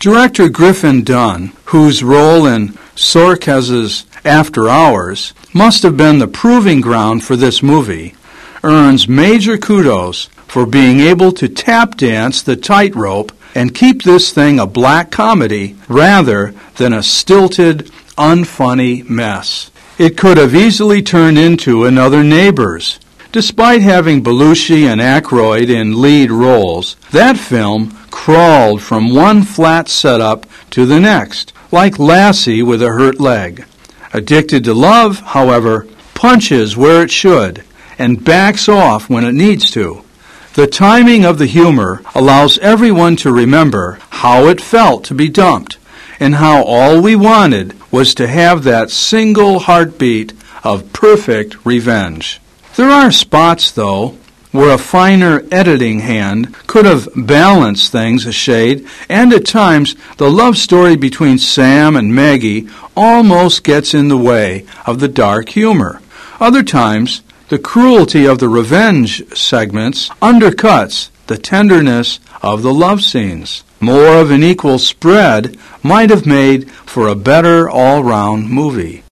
Director Griffin Dunne, whose role in Sorkis's After Hours must have been the proving ground for this movie, earns major kudos for being able to tap dance the tightrope and keep this thing a black comedy rather than a stilted, unfunny mess. It could have easily turned into another Neighbors. Despite having Belushi and Aykroyd in lead roles, that film crawled from one flat setup to the next, like Lassie with a hurt leg. Addicted to Love, however, punches where it should and backs off when it needs to. The timing of the humor allows everyone to remember how it felt to be dumped and how all we wanted was to have that single heartbeat of perfect revenge. There are spots, though, where a finer editing hand could have balanced things a shade, and at times the love story between Sam and Maggie almost gets in the way of the dark humor. Other times, the cruelty of the revenge segments undercuts the tenderness of the love scenes. More of an equal spread might have made for a better all-round movie.